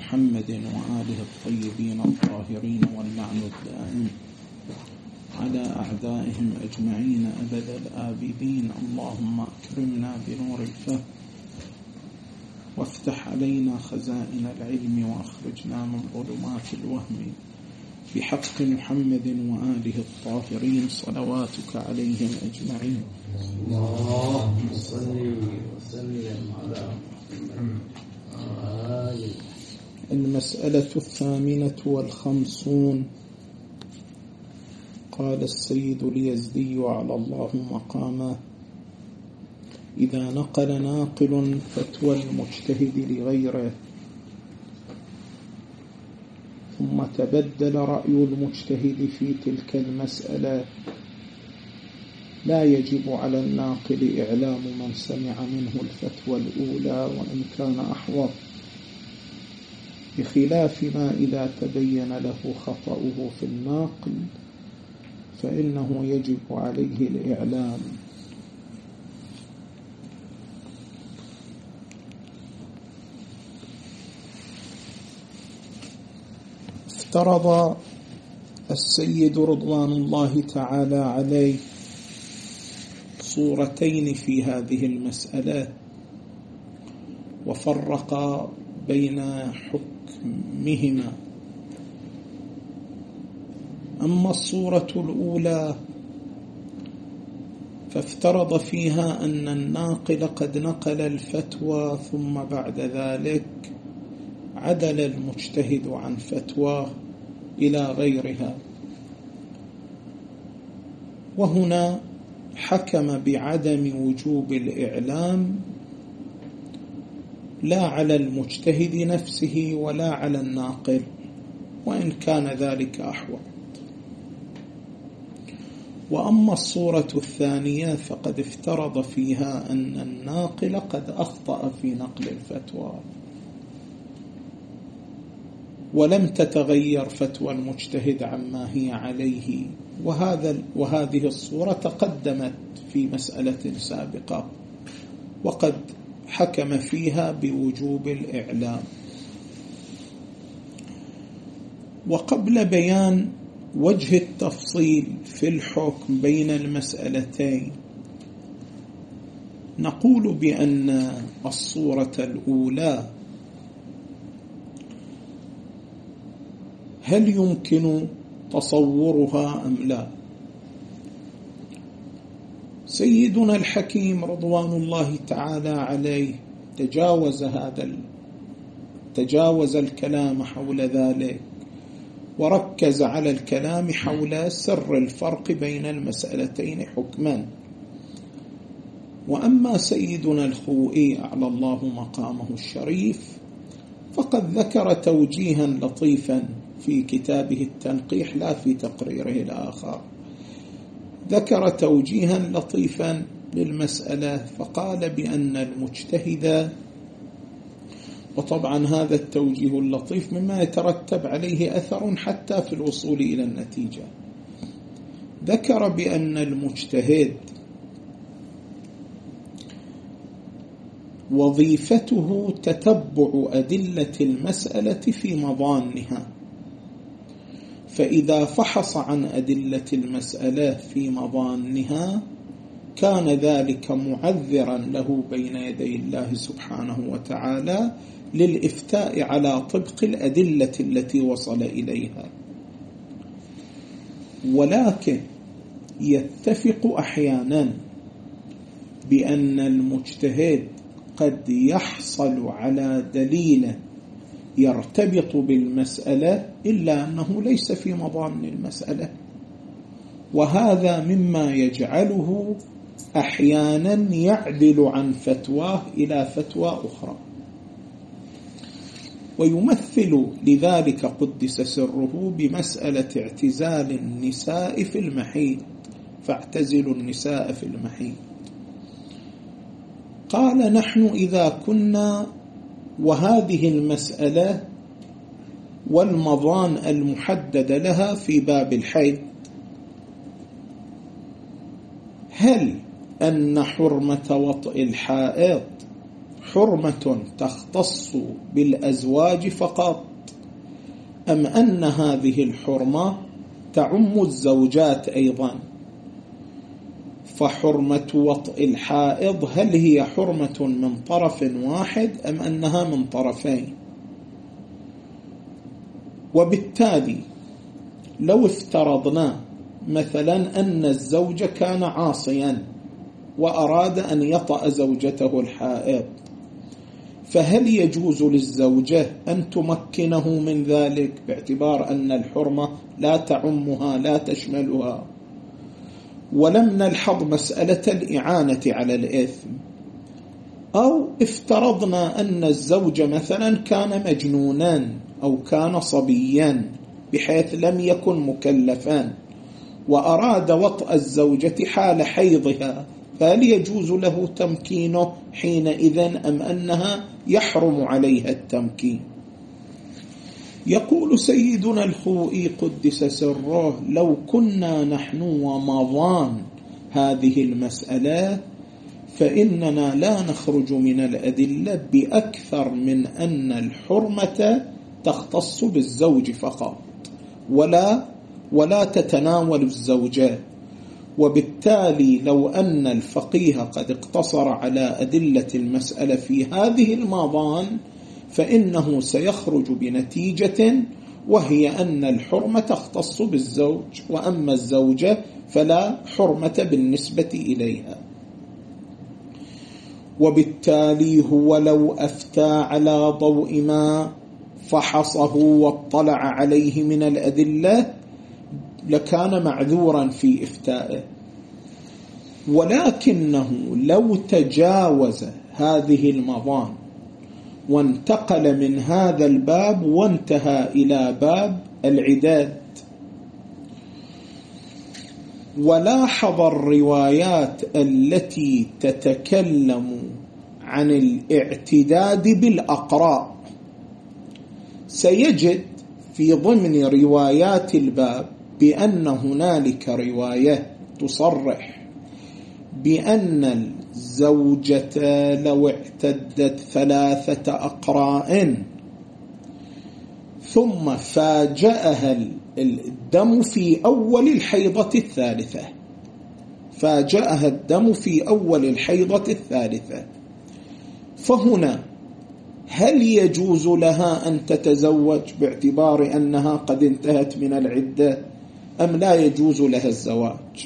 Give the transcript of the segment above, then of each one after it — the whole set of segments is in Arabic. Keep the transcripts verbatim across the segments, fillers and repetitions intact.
محمد وآله الطيبين الطاهرين واللعن الدائم على أعدائهم أجمعين أبد الآبدين. اللهم أكرمنا بنور الفهم وافتح علينا خزائن العلم وأخرجنا من ظلمات الوهم بحق محمد وآله الطاهرين صلواتك عليهم أجمعين. اللهم صل وسلم على محمد. المسألة الثامنة والخمسون. قال السيد اليزدي على الله مقامه: إذا نقل ناقل فتوى المجتهد لغيره ثم تبدل رأي المجتهد في تلك المسألة لا يجب على الناقل إعلام من سمع منه الفتوى الأولى وإن كان أحوط، بخلاف ما إذا تبين له خطأه في الناقل فإنه يجب عليه الإعلام. افترض السيد رضوان الله تعالى عليه صورتين في هذه المسألة وفرق بين حكمهما. أما الصورة الأولى فافترض فيها أن الناقل قد نقل الفتوى ثم بعد ذلك عدل المجتهد عن فتواه إلى غيرها، وهنا حكم بعدم وجوب الإعلام لا على المجتهد نفسه ولا على الناقل، وإن كان ذلك أحوط. وأما الصورة الثانية فقد افترض فيها أن الناقل قد أخطأ في نقل الفتوى ولم تتغير فتوى المجتهد عما هي عليه، وهذا وهذه الصورة تقدمت في مسألة سابقة وقد حكم فيها بوجوب الإعلام. وقبل بيان وجه التفصيل في الحكم بين المسألتين نقول بأن الصورة الأولى هل يمكن تصورها أم لا؟ سيدنا الحكيم رضوان الله تعالى عليه تجاوز هذا تجاوز الكلام حول ذلك وركز على الكلام حول سر الفرق بين المسألتين حكما. وأما سيدنا الخوئي على الله مقامه الشريف فقد ذكر توجيها لطيفا في كتابه التنقيح لا في تقريره الآخر، ذكر توجيها لطيفا للمسألة فقال بأن المجتهد، وطبعا هذا التوجيه اللطيف مما يترتب عليه أثر حتى في الوصول إلى النتيجة، ذكر بأن المجتهد وظيفته تتبع أدلة المسألة في مظانها، فإذا فحص عن أدلة المسألة في مظانها كان ذلك معذرا له بين يدي الله سبحانه وتعالى للإفتاء على طبق الأدلة التي وصل إليها. ولكن يتفق أحيانا بأن المجتهد قد يحصل على دليل يرتبط بالمسألة إلا أنه ليس في مضامن المسألة، وهذا مما يجعله أحيانا يعدل عن فتواه إلى فتوى أخرى. ويمثل لذلك قدس سره بمسألة اعتزال النساء في المحيض، فاعتزلوا النساء في المحيض. قال: نحن إذا كنا وهذه المسألة والمضان المحدد لها في باب الحيض، هل أن حرمة وطئ الحائض حرمة تختص بالأزواج فقط، أم أن هذه الحرمة تعم الزوجات أيضا؟ فحرمة وطئ الحائض هل هي حرمة من طرف واحد أم أنها من طرفين؟ وبالتالي لو افترضنا مثلا أن الزوج كان عاصيا وأراد أن يطأ زوجته الحائض، فهل يجوز للزوجة أن تمكنه من ذلك باعتبار أن الحرمة لا تعمها لا تشملها؟ ولم نلحظ مسألة الإعانة على الإثم. أو افترضنا أن الزوج مثلا كان مجنونا أو كان صبيا بحيث لم يكن مكلفا وأراد وطأ الزوجة حال حيضها، فهل يجوز له تمكينه حينئذ أم أنها يحرم عليها التمكين؟ يقول سيدنا الخوئي قدس سره: لو كنا نحن ومضان هذه المسألة فإننا لا نخرج من الأدلة بأكثر من أن الحرمة تختص بالزوج فقط ولا ولا تتناول الزوجات. وبالتالي لو أن الفقيه قد اقتصر على أدلة المسألة في هذه المضان فإنه سيخرج بنتيجة، وهي أن الحرمة تختص بالزوج، وأما الزوجة فلا حرمة بالنسبة إليها. وبالتالي هو لو أفتى على ضوء ما فحصه واطلع عليه من الأدلة لكان معذورا في إفتائه، ولكنه لو تجاوز هذه المضان وانتقل من هذا الباب وانتهى إلى باب العداد ولاحظ الروايات التي تتكلم عن الاعتداد بالأقراء، سيجد في ضمن روايات الباب بأن هنالك رواية تصرح بأن الزوجة لو اعتدت ثلاثة أقراء ثم فاجأها الدم في أول الحيضة الثالثة فاجأها الدم في أول الحيضة الثالثة فهنا هل يجوز لها أن تتزوج باعتبار أنها قد انتهت من العدة أم لا يجوز لها الزواج؟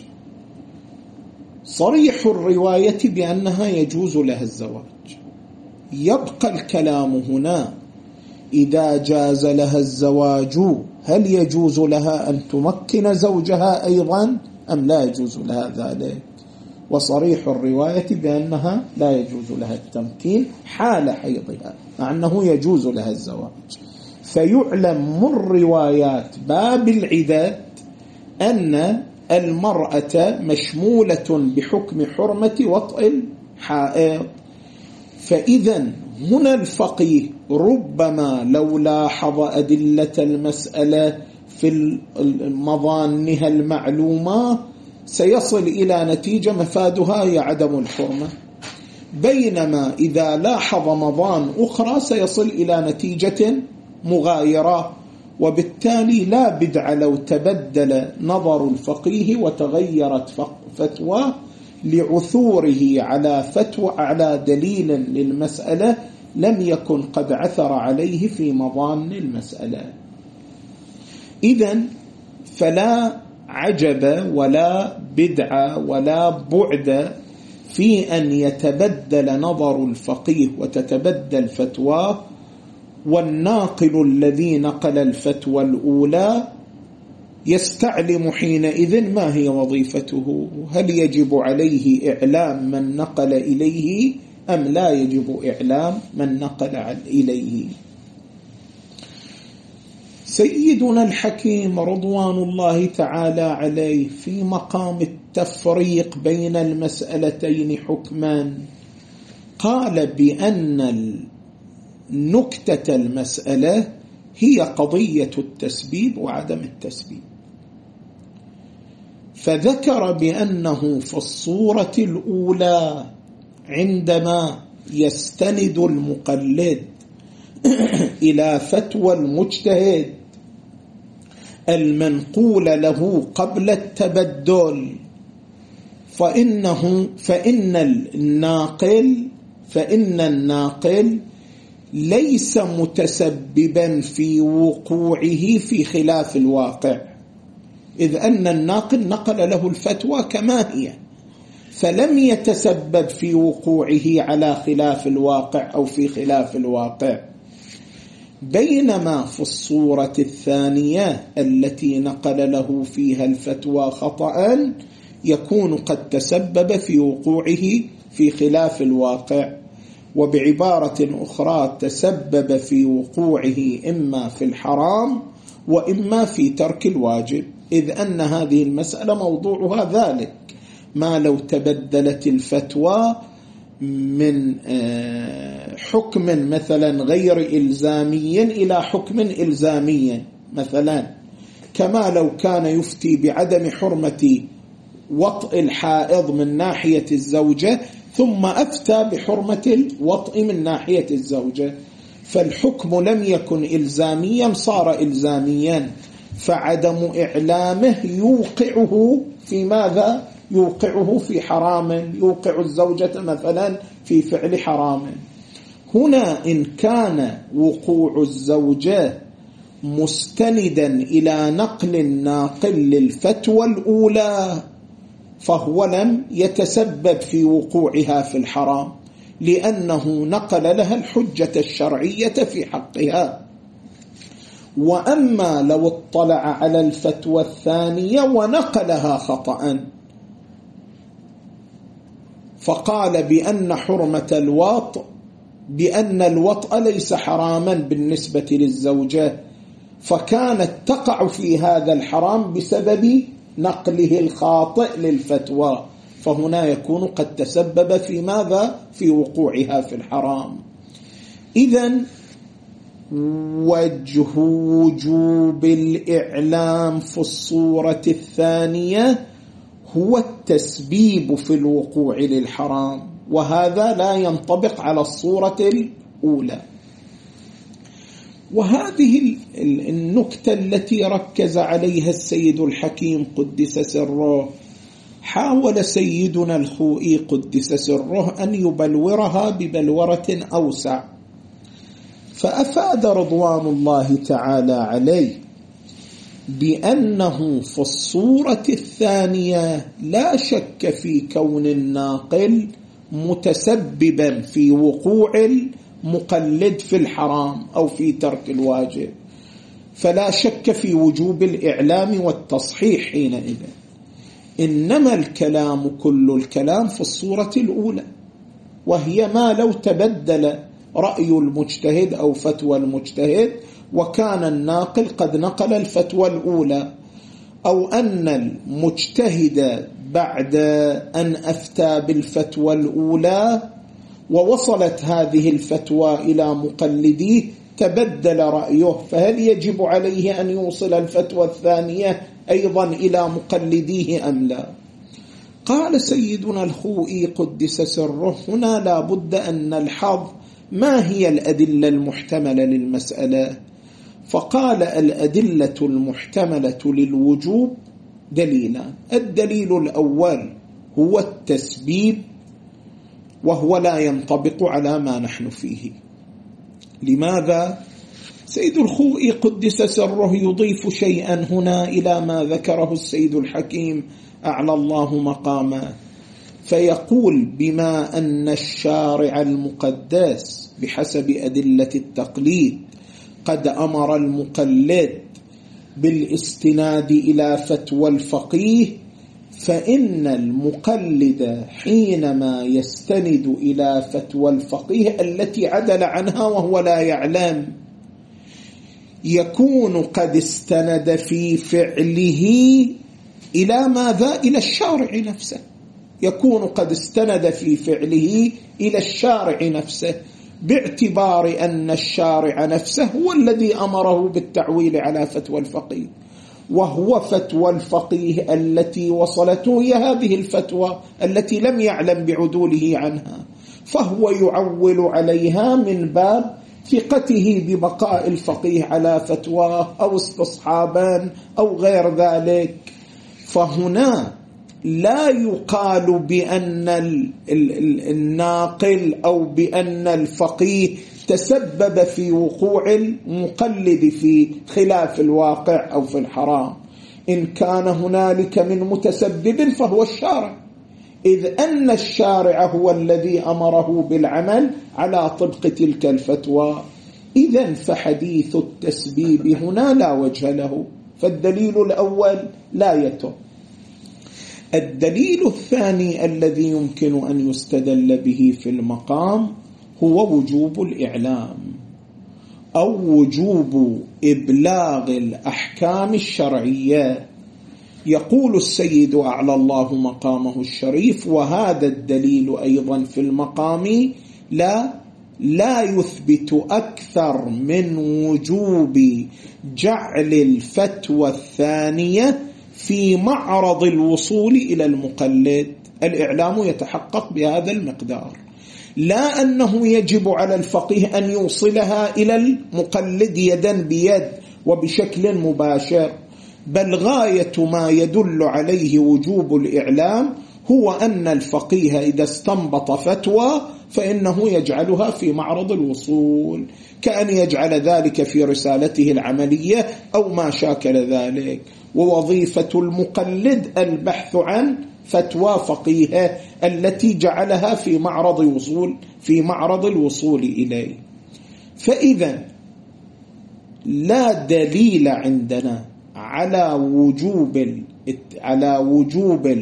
صريح الرواية بأنها يجوز لها الزواج. يبقى الكلام هنا: إذا جاز لها الزواج هل يجوز لها أن تمكن زوجها أيضا أم لا يجوز لها ذلك؟ وصريح الرواية بأنها لا يجوز لها التمكين حال حيضها، مع أنه يجوز لها الزواج. فيعلم من روايات باب العداد أن المرأة مشمولة بحكم حرمة وطئ الحائض. فإذا هنا الفقيه ربما لو لاحظ أدلة المسألة في مظانها المعلومة سيصل إلى نتيجة مفادها هي عدم الحرمة، بينما إذا لاحظ مظان أخرى سيصل إلى نتيجة مغايرة. وبالتالي لا بدع لو تبدل نظر الفقيه وتغيرت فتوى لعثوره على فتوى على دليل للمسألة لم يكن قد عثر عليه في مظان المسألة. إذن فلا عجب ولا بدع ولا بعد في أن يتبدل نظر الفقيه وتتبدل فتواه، والناقل الذي نقل الفتوى الأولى يستعلم حينئذ ما هي وظيفته، هل يجب عليه إعلام من نقل إليه أم لا يجب إعلام من نقل إليه. سيدنا الحكيم رضوان الله تعالى عليه في مقام التفريق بين المسألتين حكما قال بأن نكتة المسألة هي قضية التسبيب وعدم التسبيب، فذكر بأنه في الصورة الأولى عندما يستند المقلد إلى فتوى المجتهد المنقول له قبل التبدل فإنه فإن الناقل فإن الناقل ليس متسببا في وقوعه في خلاف الواقع، إذ أن الناقل نقل له الفتوى كما هي فلم يتسبب في وقوعه على خلاف الواقع أو في خلاف الواقع. بينما في الصورة الثانية التي نقل له فيها الفتوى خطأ يكون قد تسبب في وقوعه في خلاف الواقع، وبعبارة أخرى تسبب في وقوعه إما في الحرام وإما في ترك الواجب، إذ أن هذه المسألة موضوعها ذلك، ما لو تبدلت الفتوى من حكم مثلا غير إلزامي إلى حكم إلزامي، مثلا كما لو كان يفتي بعدم حرمة وطء الحائض من ناحية الزوجة ثم أفتى بحرمة الوطء من ناحية الزوجة، فالحكم لم يكن إلزاميا صار إلزاميا، فعدم إعلامه يوقعه في ماذا؟ يوقعه في حرام، يوقع الزوجة مثلا في فعل حرام. هنا إن كان وقوع الزوجة مستندا إلى نقل الناقل للفتوى الأولى فهو لم يتسبب في وقوعها في الحرام، لأنه نقل لها الحجة الشرعية في حقها. وأما لو اطلع على الفتوى الثانية ونقلها خطأ فقال بأن حرمة الوطء بأن الوطء ليس حراما بالنسبة للزوجة، فكانت تقع في هذا الحرام بسبب نقله الخاطئ للفتوى، فهنا يكون قد تسبب في ماذا؟ في وقوعها في الحرام. إذن وجه وجوب الإعلام في الصورة الثانية هو التسبيب في الوقوع للحرام، وهذا لا ينطبق على الصورة الأولى. وهذه النكتة التي ركز عليها السيد الحكيم قدس سره حاول سيدنا الخوئي قدس سره أن يبلورها ببلورة أوسع، فأفاد رضوان الله تعالى عليه بأنه في الصورة الثانية لا شك في كون الناقل متسببا في وقوع المقلد في الحرام أو في ترك الواجب، فلا شك في وجوب الإعلام والتصحيح حينئذ. إنما الكلام كل الكلام في الصورة الأولى، وهي ما لو تبدل رأي المجتهد أو فتوى المجتهد وكان الناقل قد نقل الفتوى الأولى، أو أن المجتهد بعد أن أفتى بالفتوى الأولى ووصلت هذه الفتوى إلى مقلديه تبدل رأيه، فهل يجب عليه أن يوصل الفتوى الثانية أيضا إلى مقلديه أم لا؟ قال سيدنا الخوئي قدس سره هنا لا بد أن نلحظ ما هي الأدلة المحتملة للمسألة. فقال الأدلة المحتملة للوجوب دليلان: الدليل الأول هو التسبيب، وهو لا ينطبق على ما نحن فيه. لماذا؟ سيد الخوئي قدس سره يضيف شيئا هنا إلى ما ذكره السيد الحكيم أعلى الله مقامه، فيقول بما أن الشارع المقدس بحسب أدلة التقليد قد أمر المقلد بالاستناد إلى فتوى الفقيه، فإن المقلد حينما يستند إلى فتوى الفقيه التي عدل عنها وهو لا يعلم يكون قد استند في فعله إلى ماذا؟ إلى الشارع نفسه، يكون قد استند في فعله إلى الشارع نفسه، باعتبار أن الشارع نفسه هو الذي أمره بالتعويل على فتوى الفقيه، وهو فتوى الفقيه التي وصلته هي هذه الفتوى التي لم يعلم بعدوله عنها، فهو يعول عليها من باب ثقته ببقاء الفقيه على فتواه أو استصحابا أو غير ذلك. فهنا لا يقال بأن الناقل أو بأن الفقيه تسبب في وقوع المقلد في خلاف الواقع أو في الحرام. إن كان هنالك من متسبب فهو الشارع، إذ أن الشارع هو الذي أمره بالعمل على طبق تلك الفتوى. إذن فحديث التسبيب هنا لا وجه له، فالدليل الأول لا يتم. الدليل الثاني الذي يمكن أن يستدل به في المقام هو وجوب الإعلام أو وجوب إبلاغ الأحكام الشرعية. يقول السيد أعلى الله مقامه الشريف: وهذا الدليل أيضا في المقام لا لا يثبت أكثر من وجوب جعل الفتوى الثانية في معرض الوصول إلى المقلد. الإعلام يتحقق بهذا المقدار، لا أنه يجب على الفقيه أن يوصلها إلى المقلد يدا بيد وبشكل مباشر، بل غاية ما يدل عليه وجوب الإعلام هو أن الفقيه إذا استنبط فتوى فإنه يجعلها في معرض الوصول، كأن يجعل ذلك في رسالته العملية أو ما شاكل ذلك. ووظيفة المقلد البحث عن فتوى فقيهة التي جعلها في معرض الوصول في معرض الوصول إليه. فإذا لا دليل عندنا على وجوب على وجوب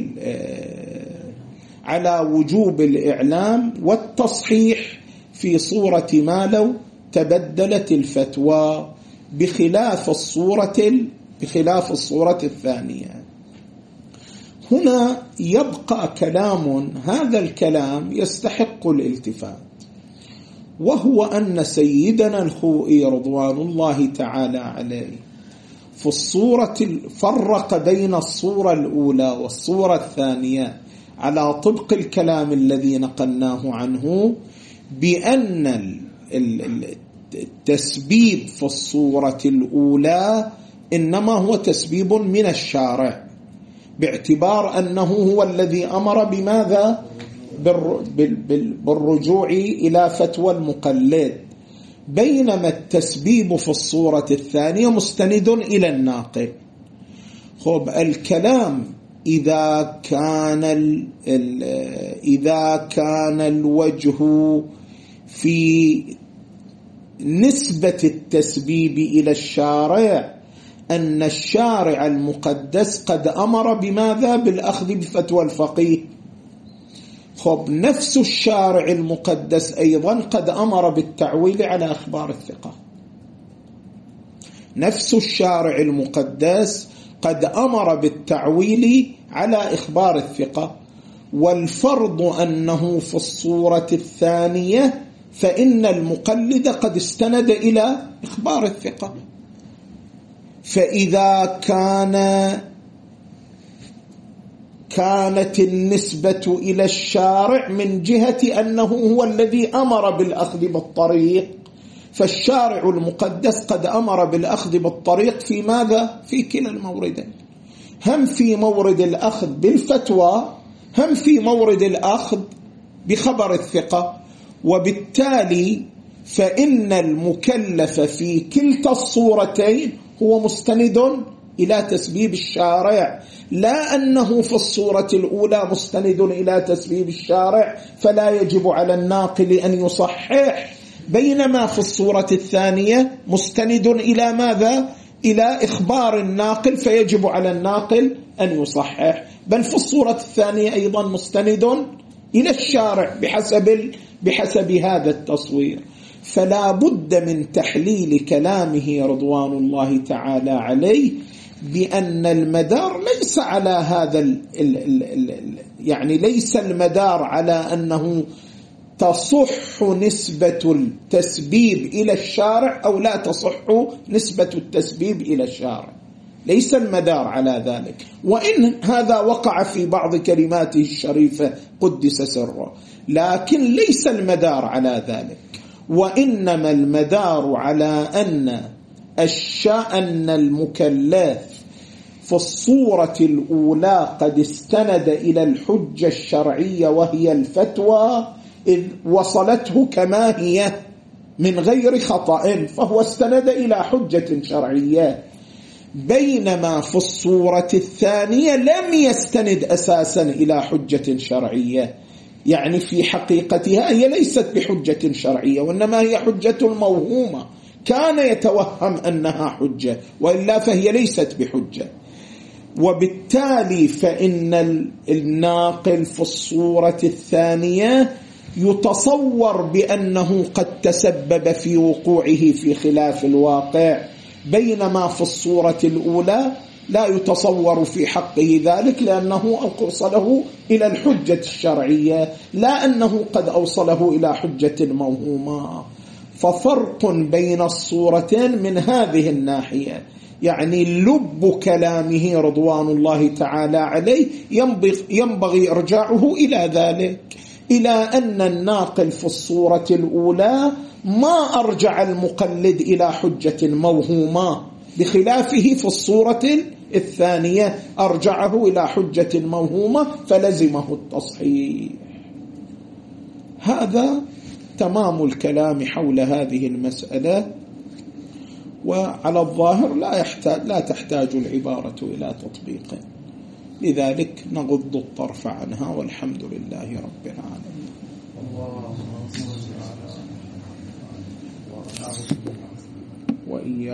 على وجوب الإعلام والتصحيح في صورة ما لو تبدلت الفتوى بخلاف الصورة بخلاف الصورة الثانية. هنا يبقى كلام، هذا الكلام يستحق الالتفات، وهو أن سيدنا الخوئي رضوان الله تعالى عليه في الصورة فرق بين الصورة الأولى والصورة الثانية على طبق الكلام الذي نقلناه عنه، بأن التسبيب في الصورة الأولى إنما هو تسبيب من الشارع، باعتبار أنه هو الذي أمر بماذا؟ بالرجوع إلى فتوى المقلد، بينما التسبيب في الصورة الثانية مستند إلى الناقل. خب الكلام إذا كان ال ال إذا كان الوجه في نسبة التسبيب إلى الشارع أن الشارع المقدس قد أمر بماذا؟ بالأخذ بفتوى الفقيه. خب نفس الشارع المقدس أيضا قد أمر بالتعويل على أخبار الثقة. نفس الشارع المقدس قد أمر بالتعويل على إخبار الثقة، والفرض أنه في الصورة الثانية فإن المقلد قد استند إلى إخبار الثقة. فإذا كان كانت النسبة إلى الشارع من جهة أنه هو الذي أمر بالأخذ بالطريق، فالشارع المقدس قد أمر بالأخذ بالطريق في ماذا؟ في كلا الموردين، هم في مورد الأخذ بالفتوى هم في مورد الأخذ بخبر الثقة. وبالتالي فإن المكلف في كلتا الصورتين هو مستند إلى تسبيب الشارع، لا أنه في الصورة الأولى مستند إلى تسبيب الشارع فلا يجب على الناقل أن يصحح، بينما في الصورة الثانية مستند إلى ماذا؟ إلى إخبار الناقل فيجب على الناقل أن يصحح. بل في الصورة الثانية أيضا مستند إلى الشارع بحسب بحسب هذا التصوير. فلا بد من تحليل كلامه رضوان الله تعالى عليه بأن المدار ليس على هذا ال ال ال ال يعني ليس المدار على أنه تصح نسبة التسبيب إلى الشارع أو لا تصح نسبة التسبيب إلى الشارع، ليس المدار على ذلك، وإن هذا وقع في بعض كلماته الشريفة قدس سره. لكن ليس المدار على ذلك، وإنما المدار على أن الشأن المكلف في الصورة الأولى قد استند إلى الحجة الشرعية وهي الفتوى، إذ وصلته كما هي من غير خطأ، فهو استند إلى حجة شرعية، بينما في الصورة الثانية لم يستند أساسا إلى حجة شرعية، يعني في حقيقتها هي ليست بحجة شرعية، وإنما هي حجة موهومة، كان يتوهم أنها حجة، وإلا فهي ليست بحجة. وبالتالي فإن الناقل في الصورة الثانية يتصور بأنه قد تسبب في وقوعه في خلاف الواقع، بينما في الصورة الأولى لا يتصور في حقه ذلك، لأنه أوصله إلى الحجة الشرعية، لا أنه قد أوصله إلى حجة موهومة. ففرق بين الصورتين من هذه الناحية، يعني لب كلامه رضوان الله تعالى عليه ينبغي إرجاعه إلى ذلك، إلى أن الناقل في الصورة الأولى ما أرجع المقلد إلى حجة موهومة، بخلافه في الصورة الثانية أرجعه إلى حجة موهومة فلزمه التصحيح. هذا تمام الكلام حول هذه المسألة، وعلى الظاهر لا يحتاج لا تحتاج العبارة إلى تطبيق، لذلك نغض الطرف عنها، والحمد لله رب العالمين. وإياك